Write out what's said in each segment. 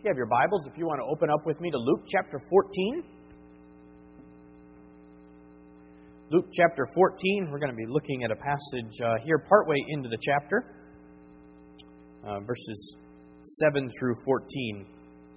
you have your Bibles, if you want to open up with me to Luke chapter 14. Luke chapter 14, we're going to be looking at a passage here partway into the chapter, verses 7 through 14.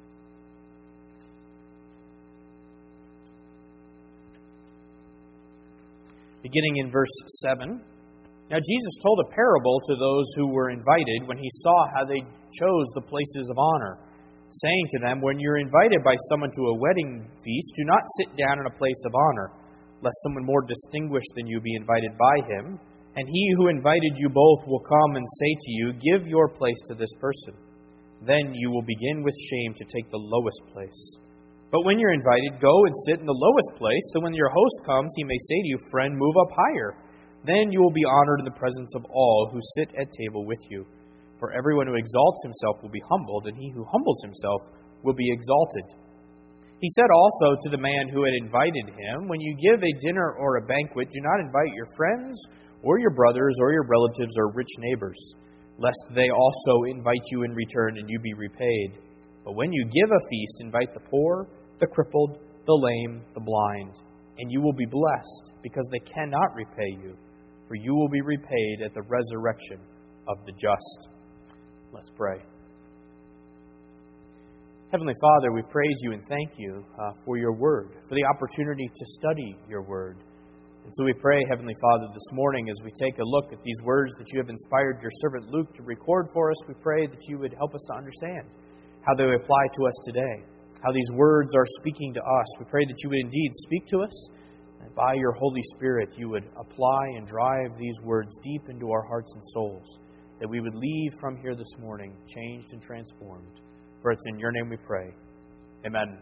Beginning in verse 7. Now Jesus told a parable to those who were invited when he saw how they chose the places of honor, saying to them, when you're invited by someone to a wedding feast, do not sit down in a place of honor, lest someone more distinguished than you be invited by him. And he who invited you both will come and say to you, give your place to this person. Then you will begin with shame to take the lowest place. But when you're invited, go and sit in the lowest place, so when your host comes, he may say to you, friend, move up higher. Then you will be honored in the presence of all who sit at table with you. For everyone who exalts himself will be humbled, and he who humbles himself will be exalted. He said also to the man who had invited him, when you give a dinner or a banquet, do not invite your friends or your brothers or your relatives or rich neighbors, lest they also invite you in return and you be repaid. But when you give a feast, invite the poor, the crippled, the lame, the blind, and you will be blessed, because they cannot repay you, for you will be repaid at the resurrection of the just. Let's pray. Heavenly Father, we praise you and thank you for your word, for the opportunity to study your word. And so we pray, Heavenly Father, this morning as we take a look at these words that you have inspired your servant Luke to record for us, we pray that you would help us to understand how they apply to us today, how these words are speaking to us. We pray that you would indeed speak to us, and by your Holy Spirit you would apply and drive these words deep into our hearts and souls, that we would leave from here this morning changed and transformed. For it's in your name we pray. Amen.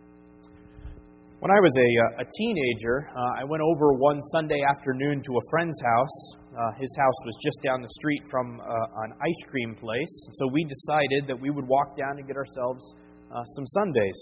When I was a teenager, I went over one Sunday afternoon to a friend's house. His house was just down the street from an ice cream place. So we decided that we would walk down and get ourselves some sundaes.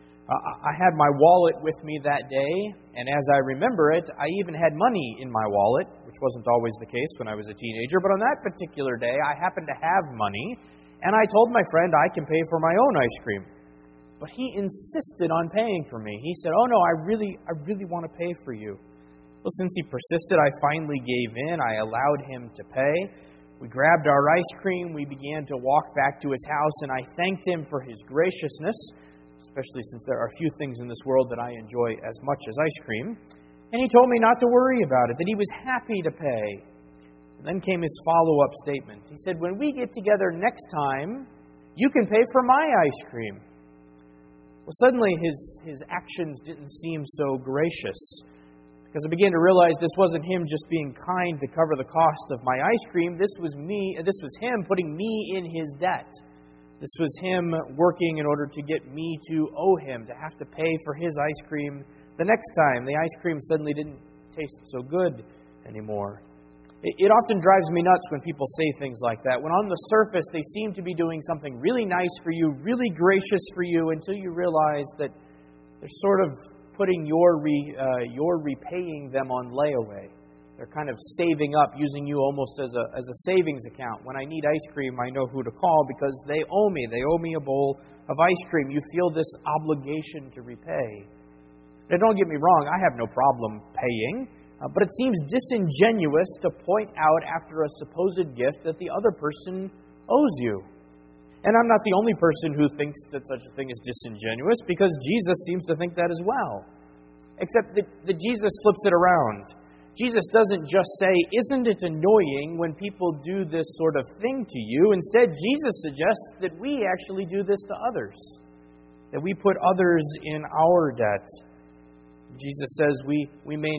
I had my wallet with me that day, and as I remember it, I even had money in my wallet, which wasn't always the case when I was a teenager. But on that particular day, I happened to have money, and I told my friend I can pay for my own ice cream. But he insisted on paying for me. He said, oh no, I really want to pay for you. Well, since he persisted, I finally gave in. I allowed him to pay. We grabbed our ice cream. We began to walk back to his house, and I thanked him for his graciousness, especially since there are few things in this world that I enjoy as much as ice cream. And he told me not to worry about it, that he was happy to pay. And then came his follow-up statement. He said, when we get together next time, you can pay for my ice cream. Well, suddenly his actions didn't seem so gracious, because I began to realize this wasn't him just being kind to cover the cost of my ice cream. This was him putting me in his debt. This was him working in order to get me to owe him, to have to pay for his ice cream the next time. The ice cream suddenly didn't taste so good anymore. It often drives me nuts when people say things like that, when on the surface they seem to be doing something really nice for you, really gracious for you, until you realize that they're sort of putting your repaying them on layaway. They're kind of saving up, using you almost as a savings account. When I need ice cream, I know who to call because they owe me. They owe me a bowl of ice cream. You feel this obligation to repay. Now, don't get me wrong, I have no problem paying. But it seems disingenuous to point out after a supposed gift that the other person owes you. And I'm not the only person who thinks that such a thing is disingenuous, because Jesus seems to think that as well. Except that Jesus flips it around. Jesus doesn't just say, isn't it annoying when people do this sort of thing to you? Instead, Jesus suggests that we actually do this to others, that we put others in our debt. Jesus says we may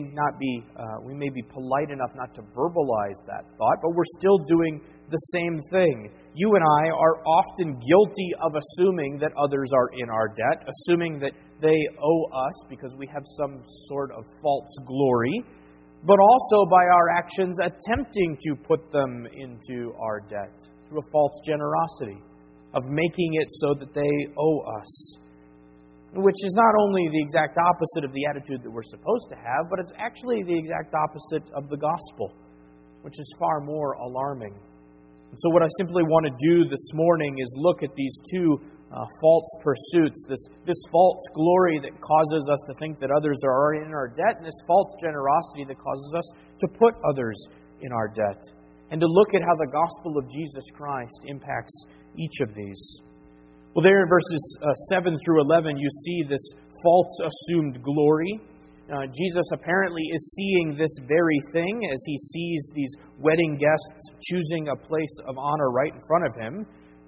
be polite enough not to verbalize that thought, but we're still doing the same thing. You and I are often guilty of assuming that others are in our debt, assuming that they owe us because we have some sort of false glory, but also by our actions attempting to put them into our debt through a false generosity of making it so that they owe us. Which is not only the exact opposite of the attitude that we're supposed to have, but it's actually the exact opposite of the gospel, which is far more alarming. So what I simply want to do this morning is look at these two false pursuits, this false glory that causes us to think that others are already in our debt, and this false generosity that causes us to put others in our debt, and to look at how the gospel of Jesus Christ impacts each of these. Well, there in verses 7 through 11, you see this false assumed glory. Jesus apparently is seeing this very thing as he sees these wedding guests choosing a place of honor right in front of him.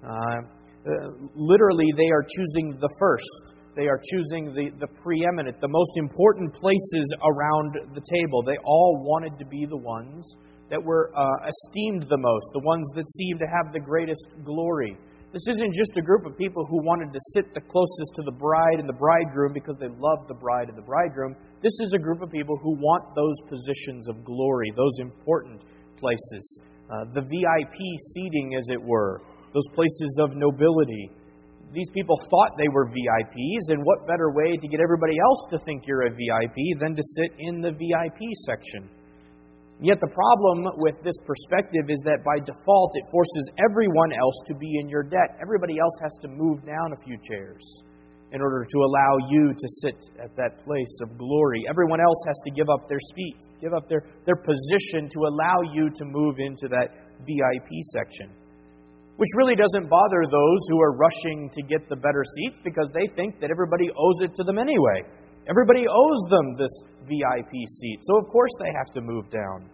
Literally, they are choosing the first. They are choosing the preeminent, the most important places around the table. They all wanted to be the ones that were esteemed the most, the ones that seemed to have the greatest glory. This isn't just a group of people who wanted to sit the closest to the bride and the bridegroom because they loved the bride and the bridegroom. This is a group of people who want those positions of glory, those important places, the VIP seating, as it were, those places of nobility. These people thought they were VIPs, and what better way to get everybody else to think you're a VIP than to sit in the VIP section? Yet the problem with this perspective is that by default it forces everyone else to be in your debt. Everybody else has to move down a few chairs in order to allow you to sit at that place of glory. Everyone else has to give up their seat, give up their position to allow you to move into that VIP section. Which really doesn't bother those who are rushing to get the better seats because they think that everybody owes it to them anyway. Everybody owes them this VIP seat, so of course they have to move down.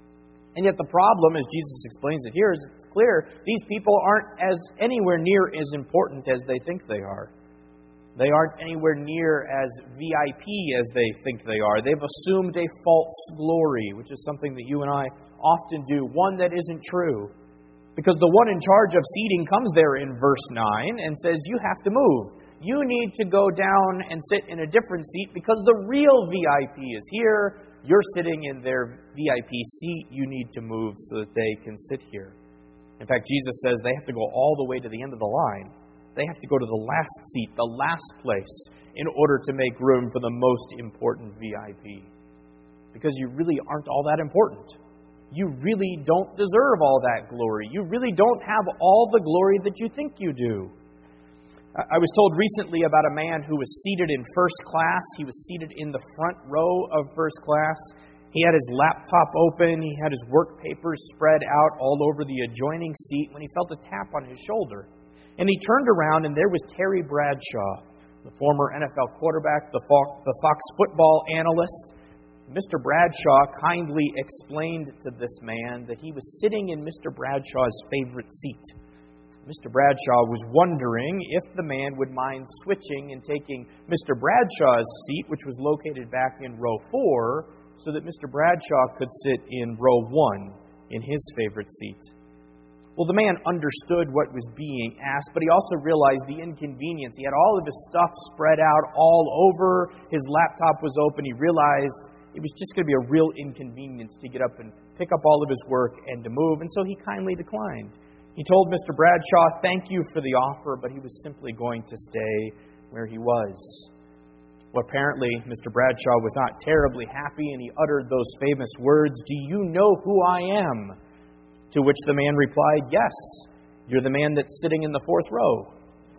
And yet the problem, as Jesus explains it here, is it's clear these people aren't anywhere near as important as they think they are. They aren't anywhere near as VIP as they think they are. They've assumed a false glory, which is something that you and I often do, one that isn't true. Because the one in charge of seating comes there in verse 9 and says, you have to move. You need to go down and sit in a different seat because the real VIP is here. You're sitting in their VIP seat. You need to move so that they can sit here. In fact, Jesus says they have to go all the way to the end of the line. They have to go to the last seat, the last place, in order to make room for the most important VIP. Because you really aren't all that important. You really don't deserve all that glory. You really don't have all the glory that you think you do. I was told recently about a man who was seated in first class. He was seated in the front row of first class. He had his laptop open. He had his work papers spread out all over the adjoining seat when he felt a tap on his shoulder. And he turned around, and there was Terry Bradshaw, the former NFL quarterback, the Fox football analyst. Mr. Bradshaw kindly explained to this man that he was sitting in Mr. Bradshaw's favorite seat. Mr. Bradshaw was wondering if the man would mind switching and taking Mr. Bradshaw's seat, which was located back in row 4, so that Mr. Bradshaw could sit in row 1 in his favorite seat. Well, the man understood what was being asked, but he also realized the inconvenience. He had all of his stuff spread out all over. His laptop was open. He realized it was just going to be a real inconvenience to get up and pick up all of his work and to move, and so he kindly declined. He told Mr. Bradshaw, thank you for the offer, but he was simply going to stay where he was. Well, apparently, Mr. Bradshaw was not terribly happy, and he uttered those famous words, do you know who I am? To which the man replied, yes, you're the man that's sitting in the 4th row.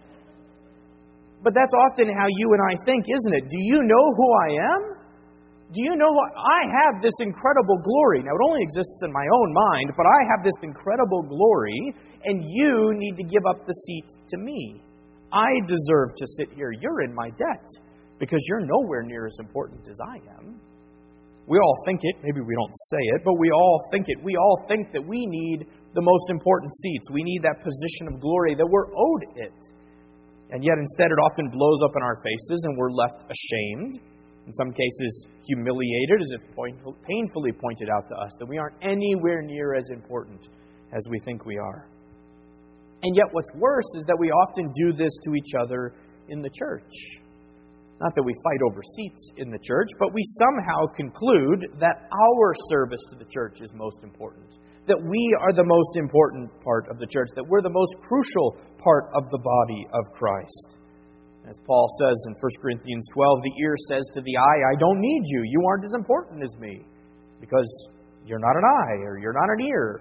But that's often how you and I think, isn't it? Do you know who I am? Do you know what? I have this incredible glory. Now, it only exists in my own mind, but I have this incredible glory, and you need to give up the seat to me. I deserve to sit here. You're in my debt because you're nowhere near as important as I am. We all think it. Maybe we don't say it, but we all think it. We all think that we need the most important seats. We need that position of glory, that we're owed it. And yet, instead, it often blows up in our faces, and we're left ashamed. In some cases, humiliated, as if painfully pointed out to us that we aren't anywhere near as important as we think we are. And yet what's worse is that we often do this to each other in the church. Not that we fight over seats in the church, but we somehow conclude that our service to the church is most important. That we are the most important part of the church. That we're the most crucial part of the body of Christ. As Paul says in 1 Corinthians 12, the ear says to the eye, I don't need you. You aren't as important as me. Because you're not an eye or you're not an ear.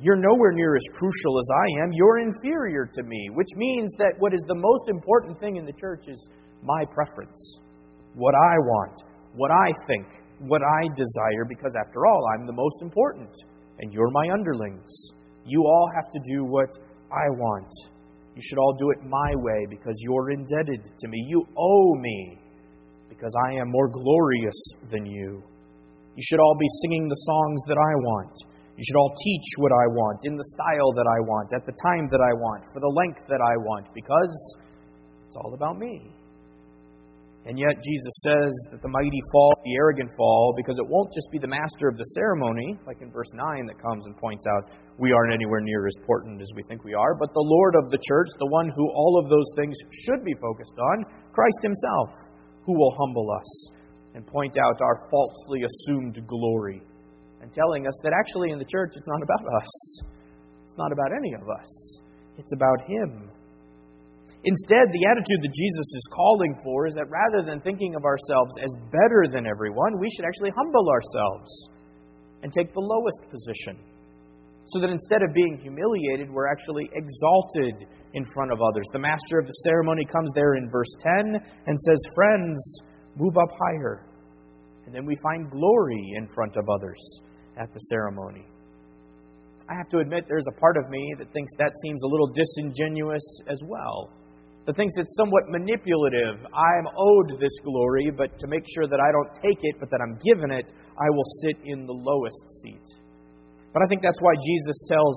You're nowhere near as crucial as I am. You're inferior to me, which means that what is the most important thing in the church is my preference, what I want, what I think, what I desire, because after all, I'm the most important, and you're my underlings. You all have to do what I want. You should all do it my way because you're indebted to me. You owe me because I am more glorious than you. You should all be singing the songs that I want. You should all teach what I want, in the style that I want, at the time that I want, for the length that I want, because it's all about me. And yet Jesus says that the mighty fall, the arrogant fall, because it won't just be the master of the ceremony, like in verse 9 that comes and points out we aren't anywhere near as important as we think we are, but the Lord of the church, the one who all of those things should be focused on, Christ himself, who will humble us and point out our falsely assumed glory, and telling us that actually in the church it's not about us. It's not about any of us. It's about him. Instead, the attitude that Jesus is calling for is that rather than thinking of ourselves as better than everyone, we should actually humble ourselves and take the lowest position. So that instead of being humiliated, we're actually exalted in front of others. The master of the ceremony comes there in verse 10 and says, "Friends, move up higher." And then we find glory in front of others at the ceremony. I have to admit there's a part of me that thinks that seems a little disingenuous as well. That thinks it's somewhat manipulative. I'm owed this glory, but to make sure that I don't take it, but that I'm given it, I will sit in the lowest seat. But I think that's why Jesus tells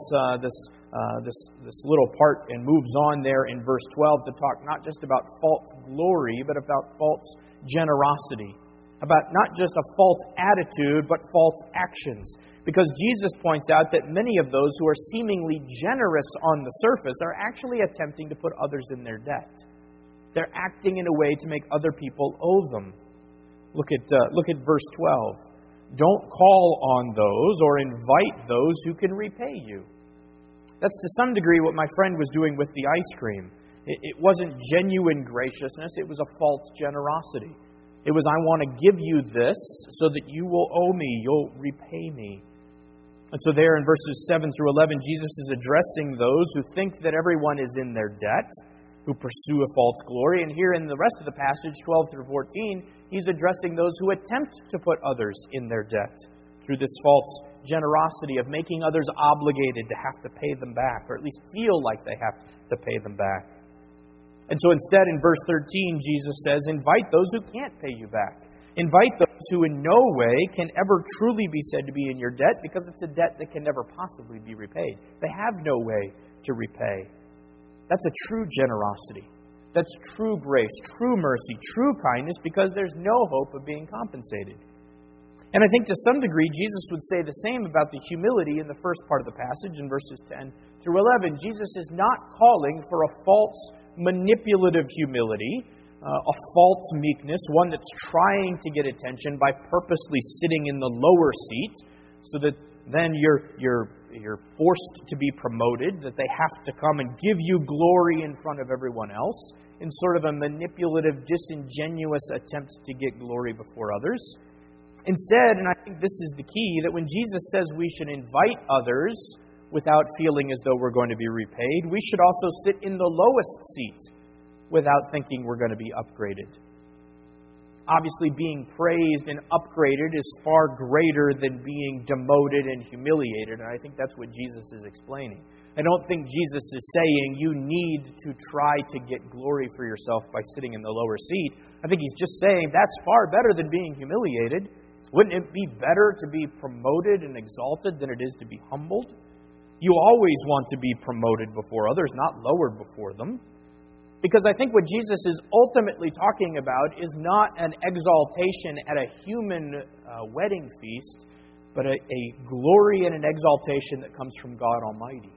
this little part and moves on there in verse 12 to talk not just about false glory, but about false generosity. About not just a false attitude, but false actions. Because Jesus points out that many of those who are seemingly generous on the surface are actually attempting to put others in their debt. They're acting in a way to make other people owe them. Look at verse 12. Don't call on those or invite those who can repay you. That's to some degree what my friend was doing with the ice cream. It wasn't genuine graciousness, it was a false generosity. It was, I want to give you this so that you will owe me, you'll repay me. And so there in verses 7 through 11, Jesus is addressing those who think that everyone is in their debt, who pursue a false glory. And here in the rest of the passage, 12 through 14, he's addressing those who attempt to put others in their debt through this false generosity of making others obligated to have to pay them back, or at least feel like they have to pay them back. And so instead, in verse 13, Jesus says, invite those who can't pay you back. Invite those who in no way can ever truly be said to be in your debt, because it's a debt that can never possibly be repaid. They have no way to repay. That's a true generosity. That's true grace, true mercy, true kindness, because there's no hope of being compensated. And I think to some degree, Jesus would say the same about the humility in the first part of the passage, in verses 10 through 11. Jesus is not calling for a false, manipulative humility, a false meekness, one that's trying to get attention by purposely sitting in the lower seat, so that then you're forced to be promoted, that they have to come and give you glory in front of everyone else, in sort of a manipulative, disingenuous attempt to get glory before others. Instead, and I think this is the key, that when Jesus says we should invite others without feeling as though we're going to be repaid, we should also sit in the lowest seat without thinking we're going to be upgraded. Obviously, being praised and upgraded is far greater than being demoted and humiliated, and I think that's what Jesus is explaining. I don't think Jesus is saying you need to try to get glory for yourself by sitting in the lower seat. I think he's just saying that's far better than being humiliated. Wouldn't it be better to be promoted and exalted than it is to be humbled? You always want to be promoted before others, not lowered before them. Because I think what Jesus is ultimately talking about is not an exaltation at a human wedding feast, but a glory and an exaltation that comes from God Almighty.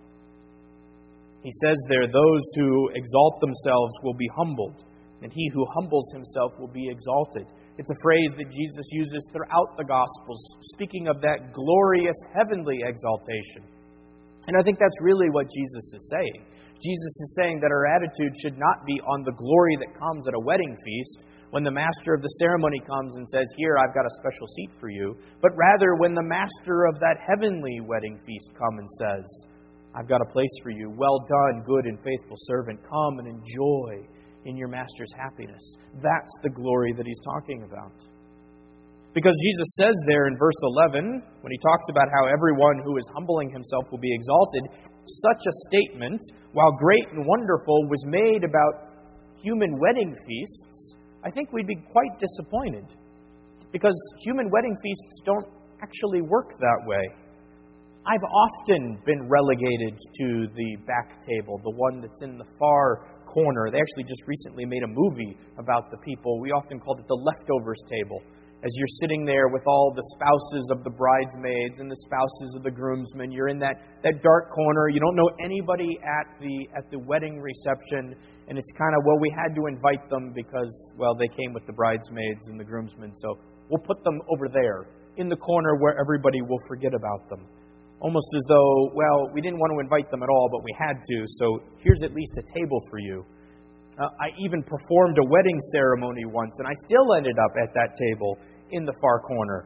He says there, those who exalt themselves will be humbled, and he who humbles himself will be exalted. It's a phrase that Jesus uses throughout the Gospels, speaking of that glorious heavenly exaltation. And I think that's really what Jesus is saying. Jesus is saying that our attitude should not be on the glory that comes at a wedding feast, when the master of the ceremony comes and says, "Here, I've got a special seat for you," but rather when the master of that heavenly wedding feast comes and says, "I've got a place for you. Well done, good and faithful servant. Come and enjoy in your master's happiness." That's the glory that he's talking about. Because Jesus says there in verse 11, when he talks about how everyone who is humbling himself will be exalted, such a statement, while great and wonderful, was made about human wedding feasts, I think we'd be quite disappointed. Because human wedding feasts don't actually work that way. I've often been relegated to the back table, the one that's in the far corner. They actually just recently made a movie about the people. We often called it the leftovers table. As you're sitting there with all the spouses of the bridesmaids and the spouses of the groomsmen, you're in that dark corner. You don't know anybody at the wedding reception, and it's kind of, well, we had to invite them because, well, they came with the bridesmaids and the groomsmen, so we'll put them over there in the corner where everybody will forget about them. Almost as though, well, we didn't want to invite them at all, but we had to, so here's at least a table for you. I even performed a wedding ceremony once, and I still ended up at that table in the far corner.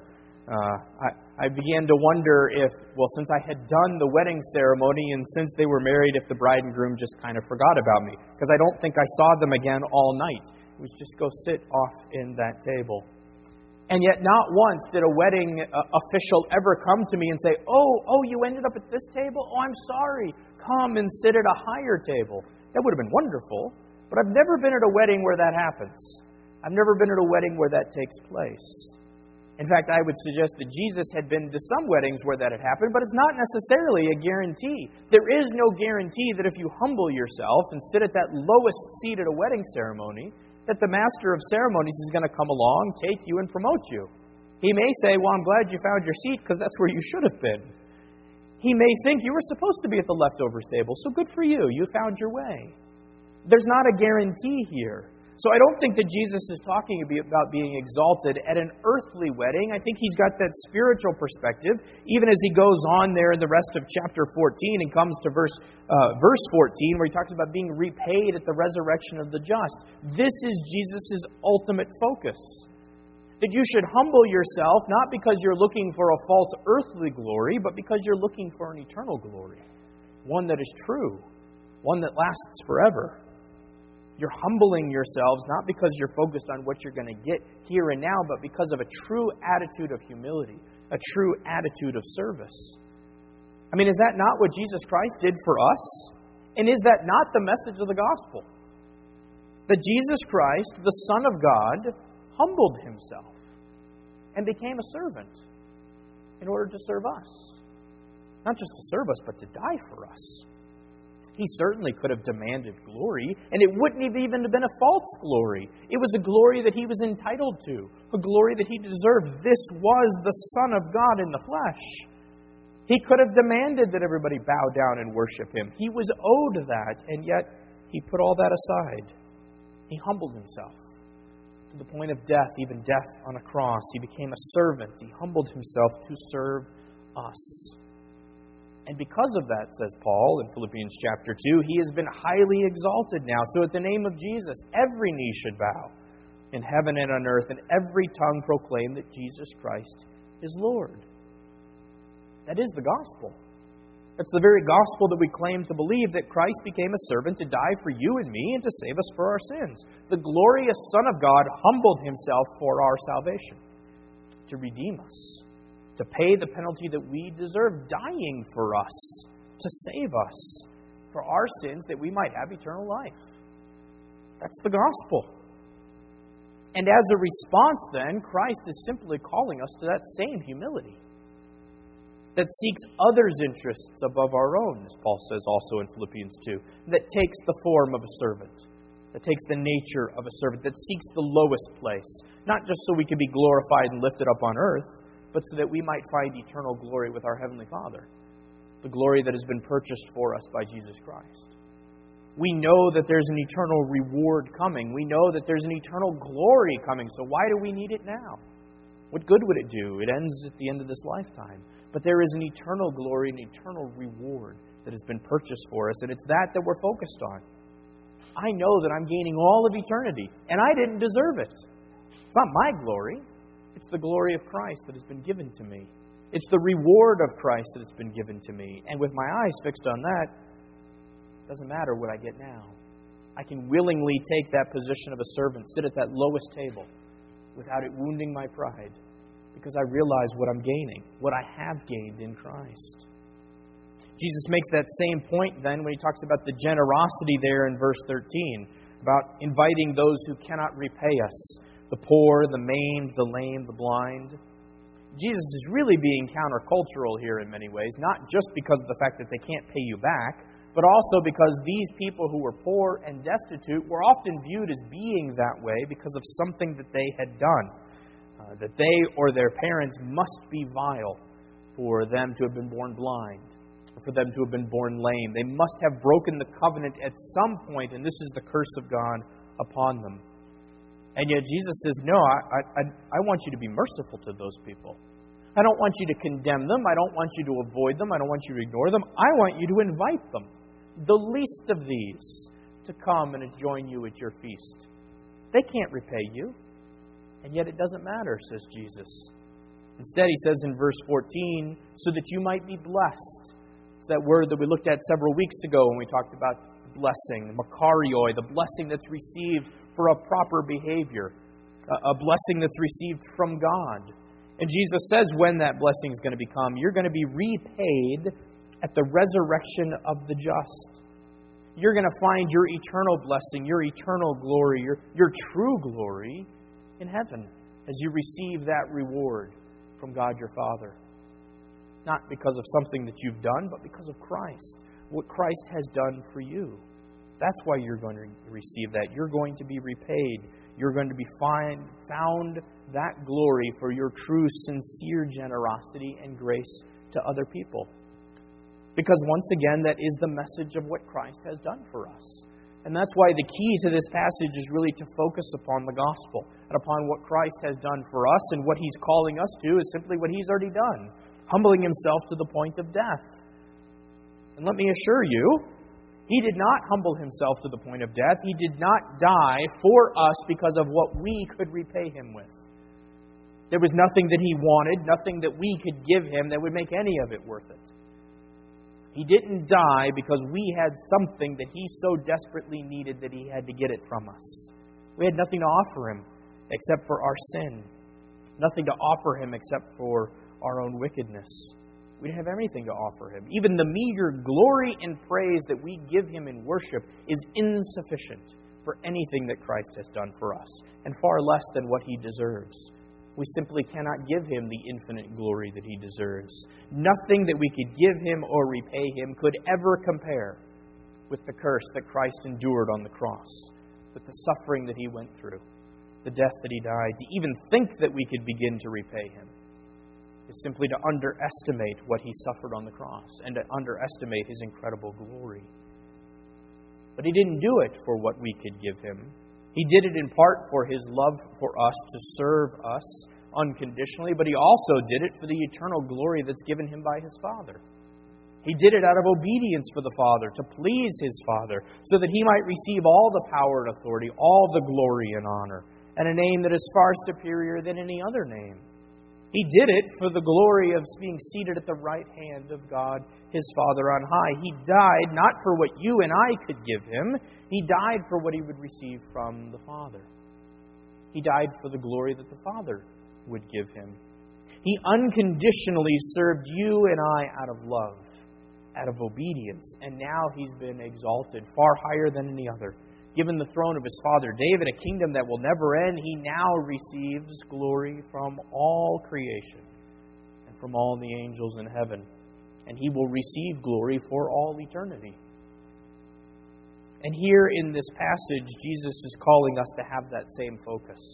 I began to wonder if, well, since I had done the wedding ceremony and since they were married, if the bride and groom just kind of forgot about me. Because I don't think I saw them again all night. It was just go sit off in that table. And yet not once did a wedding official ever come to me and say, oh, you ended up at this table? Oh, I'm sorry. Come and sit at a higher table. That would have been wonderful. But I've never been at a wedding where that happens. I've never been at a wedding where that takes place. In fact, I would suggest that Jesus had been to some weddings where that had happened, but it's not necessarily a guarantee. There is no guarantee that if you humble yourself and sit at that lowest seat at a wedding ceremony, that the master of ceremonies is going to come along, take you, and promote you. He may say, well, I'm glad you found your seat because that's where you should have been. He may think you were supposed to be at the leftovers table, so good for you. You found your way. There's not a guarantee here. So I don't think that Jesus is talking about being exalted at an earthly wedding. I think he's got that spiritual perspective, even as he goes on there in the rest of chapter 14 and comes to verse 14, where he talks about being repaid at the resurrection of the just. This is Jesus' ultimate focus. That you should humble yourself, not because you're looking for a false earthly glory, but because you're looking for an eternal glory. One that is true. One that lasts forever. You're humbling yourselves not because you're focused on what you're going to get here and now, but because of a true attitude of humility, a true attitude of service. I mean, is that not what Jesus Christ did for us? And is that not the message of the gospel? That Jesus Christ, the Son of God, humbled himself and became a servant in order to serve us. Not just to serve us, but to die for us. He certainly could have demanded glory, and it wouldn't have even been a false glory. It was a glory that he was entitled to, a glory that he deserved. This was the Son of God in the flesh. He could have demanded that everybody bow down and worship him. He was owed that, and yet he put all that aside. He humbled himself to the point of death, even death on a cross. He became a servant. He humbled himself to serve us. And because of that, says Paul in Philippians chapter 2, he has been highly exalted now. So at the name of Jesus, every knee should bow in heaven and on earth, and every tongue proclaim that Jesus Christ is Lord. That is the gospel. It's the very gospel that we claim to believe, that Christ became a servant to die for you and me and to save us for our sins. The glorious Son of God humbled himself for our salvation, to redeem us, to pay the penalty that we deserve, dying for us, to save us for our sins, that we might have eternal life. That's the gospel. And as a response then, Christ is simply calling us to that same humility that seeks others' interests above our own, as Paul says also in Philippians 2, that takes the form of a servant, that takes the nature of a servant, that seeks the lowest place, not just so we can be glorified and lifted up on earth, but so that we might find eternal glory with our Heavenly Father, the glory that has been purchased for us by Jesus Christ. We know that there's an eternal reward coming. We know that there's an eternal glory coming. So why do we need it now? What good would it do? It ends at the end of this lifetime. But there is an eternal glory, an eternal reward that has been purchased for us, and it's that we're focused on. I know that I'm gaining all of eternity, and I didn't deserve it. It's not my glory. It's the glory of Christ that has been given to me. It's the reward of Christ that has been given to me. And with my eyes fixed on that, it doesn't matter what I get now. I can willingly take that position of a servant, sit at that lowest table, without it wounding my pride, because I realize what I'm gaining, what I have gained in Christ. Jesus makes that same point then when he talks about the generosity there in verse 13, about inviting those who cannot repay us, the poor, the maimed, the lame, the blind. Jesus is really being countercultural here in many ways, not just because of the fact that they can't pay you back, but also because these people who were poor and destitute were often viewed as being that way because of something that they had done. That they or their parents must be vile for them to have been born blind, or for them to have been born lame. They must have broken the covenant at some point, and this is the curse of God upon them. And yet Jesus says, no, I want you to be merciful to those people. I don't want you to condemn them. I don't want you to avoid them. I don't want you to ignore them. I want you to invite them, the least of these, to come and join you at your feast. They can't repay you. And yet it doesn't matter, says Jesus. Instead, he says in verse 14, so that you might be blessed. It's that word that we looked at several weeks ago when we talked about blessing, makarioi, the blessing that's received for a proper behavior, a blessing that's received from God. And Jesus says when that blessing is going to become, you're going to be repaid at the resurrection of the just. You're going to find your eternal blessing, your eternal glory, your true glory in heaven as you receive that reward from God your Father. Not because of something that you've done, but because of Christ. What Christ has done for you. That's why you're going to receive that. You're going to be repaid. You're going to be found that glory for your true, sincere generosity and grace to other people. Because once again, that is the message of what Christ has done for us. And that's why the key to this passage is really to focus upon the gospel and upon what Christ has done for us, and what He's calling us to is simply what He's already done, humbling Himself to the point of death. And let me assure you, He did not humble Himself to the point of death. He did not die for us because of what we could repay Him with. There was nothing that He wanted, nothing that we could give Him that would make any of it worth it. He didn't die because we had something that He so desperately needed that He had to get it from us. We had nothing to offer Him except for our sin. Nothing to offer Him except for our own wickedness. We didn't have anything to offer Him. Even the meager glory and praise that we give Him in worship is insufficient for anything that Christ has done for us, and far less than what He deserves. We simply cannot give Him the infinite glory that He deserves. Nothing that we could give Him or repay Him could ever compare with the curse that Christ endured on the cross, with the suffering that He went through, the death that He died. To even think that we could begin to repay Him is simply to underestimate what He suffered on the cross and to underestimate His incredible glory. But He didn't do it for what we could give Him. He did it in part for His love for us, to serve us unconditionally, but He also did it for the eternal glory that's given Him by His Father. He did it out of obedience for the Father, to please His Father, so that He might receive all the power and authority, all the glory and honor, and a name that is far superior than any other name. He did it for the glory of being seated at the right hand of God, His Father on high. He died not for what you and I could give Him. He died for what He would receive from the Father. He died for the glory that the Father would give Him. He unconditionally served you and I out of love, out of obedience, and now He's been exalted far higher than any other. Given the throne of His father David, a kingdom that will never end, He now receives glory from all creation and from all the angels in heaven. And He will receive glory for all eternity. And here in this passage, Jesus is calling us to have that same focus.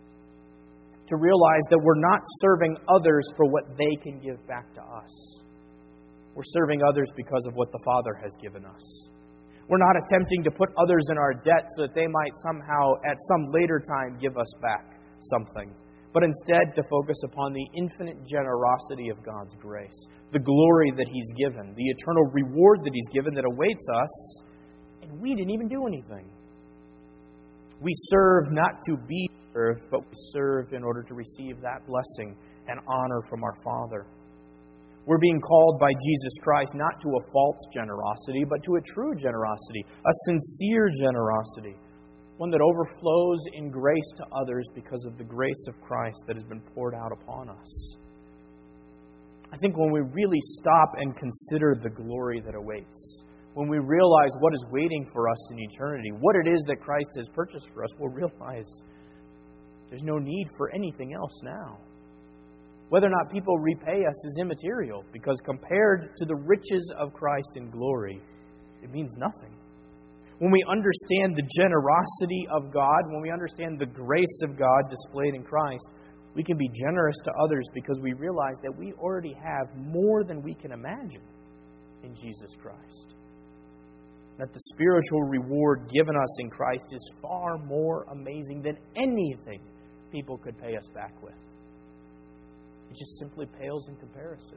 To realize that we're not serving others for what they can give back to us. We're serving others because of what the Father has given us. We're not attempting to put others in our debt so that they might somehow, at some later time, give us back something. but instead to focus upon the infinite generosity of God's grace, the glory that He's given, the eternal reward that He's given that awaits us, and we didn't even do anything. We serve not to be served, but we serve in order to receive that blessing and honor from our Father. We're being called by Jesus Christ not to a false generosity, but to a true generosity, a sincere generosity, one that overflows in grace to others because of the grace of Christ that has been poured out upon us. I think when we really stop and consider the glory that awaits, when we realize what is waiting for us in eternity, what it is that Christ has purchased for us, we'll realize there's no need for anything else now. Whether or not people repay us is immaterial, because compared to the riches of Christ in glory, it means nothing. When we understand the generosity of God, when we understand the grace of God displayed in Christ, we can be generous to others because we realize that we already have more than we can imagine in Jesus Christ. That the spiritual reward given us in Christ is far more amazing than anything people could pay us back with. It just simply pales in comparison.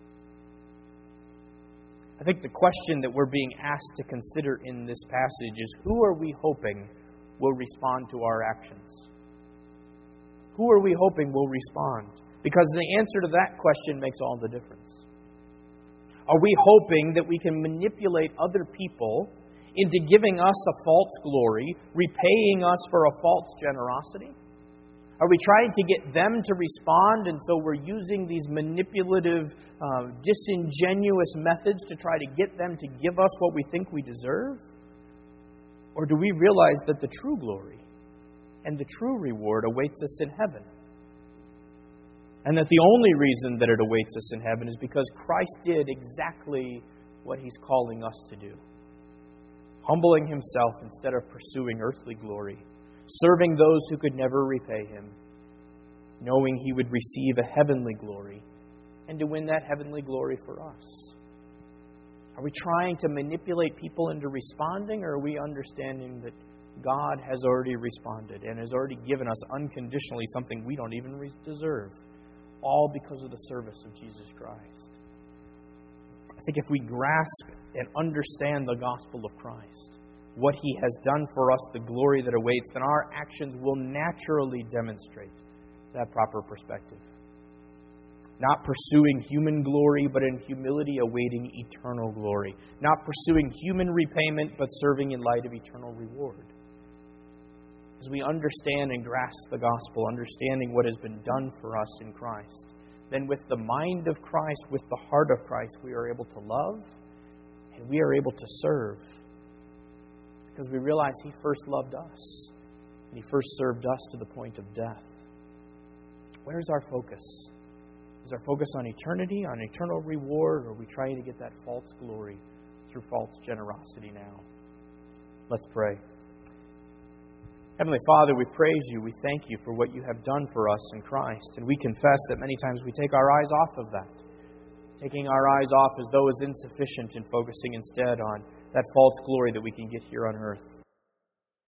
I think the question that we're being asked to consider in this passage is, who are we hoping will respond to our actions? Who are we hoping will respond? Because the answer to that question makes all the difference. Are we hoping that we can manipulate other people into giving us a false glory, repaying us for a false generosity? Are we trying to get them to respond, and so we're using these manipulative, disingenuous methods to try to get them to give us what we think we deserve? Or do we realize that the true glory and the true reward awaits us in heaven? And that the only reason that it awaits us in heaven is because Christ did exactly what He's calling us to do. Humbling Himself instead of pursuing earthly glory. Serving those who could never repay Him, knowing He would receive a heavenly glory, and to win that heavenly glory for us. Are we trying to manipulate people into responding, or are we understanding that God has already responded and has already given us unconditionally something we don't even deserve, all because of the service of Jesus Christ? I think if we grasp and understand the gospel of Christ, what He has done for us, the glory that awaits, then our actions will naturally demonstrate that proper perspective. Not pursuing human glory, but in humility awaiting eternal glory. Not pursuing human repayment, but serving in light of eternal reward. As we understand and grasp the gospel, understanding what has been done for us in Christ, then with the mind of Christ, with the heart of Christ, we are able to love and we are able to serve. Because we realize He first loved us. And He first served us to the point of death. Where's our focus? Is our focus on eternity, on eternal reward, or are we trying to get that false glory through false generosity now? Let's pray. Heavenly Father, we praise You. We thank You for what You have done for us in Christ. And we confess that many times we take our eyes off of that. Taking our eyes off as though is insufficient and focusing instead on that false glory that we can get here on earth.